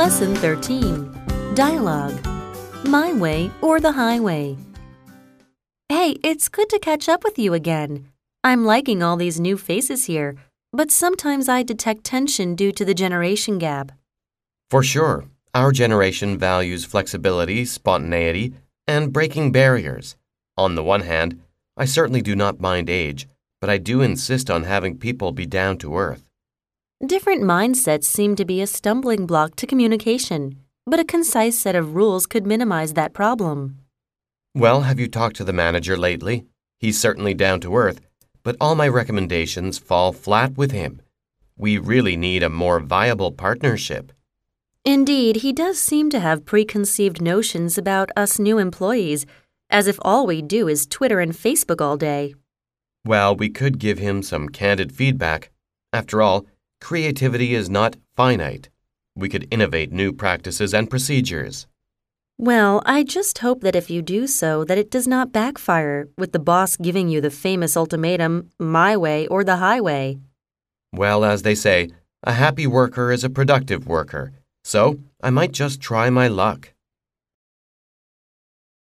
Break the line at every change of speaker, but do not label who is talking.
Lesson 13. Dialogue. My way or the highway. Hey, it's good to catch up with you again. I'm liking all these new faces here, but sometimes I detect tension due to the generation gap.
For sure, our generation values flexibility, spontaneity, and breaking barriers. On the one hand, I certainly do not mind age, but I do insist on having people be down to earth.
Different mindsets seem to be a stumbling block to communication, but a concise set of rules could minimize that problem.
Well, have you talked to the manager lately? He's certainly down to earth, but all my recommendations fall flat with him. We really need a more viable partnership.
Indeed, he does seem to have preconceived notions about us new employees, as if all we do is Twitter and Facebook all day.
Well, we could give him some candid feedback. After all, creativity is not finite. We could innovate new practices and procedures.
Well, I just hope that if you do so, that it does not backfire with the boss giving you the famous ultimatum, my way or the highway.
Well, as they say, a happy worker is a productive worker, so I might just try my luck.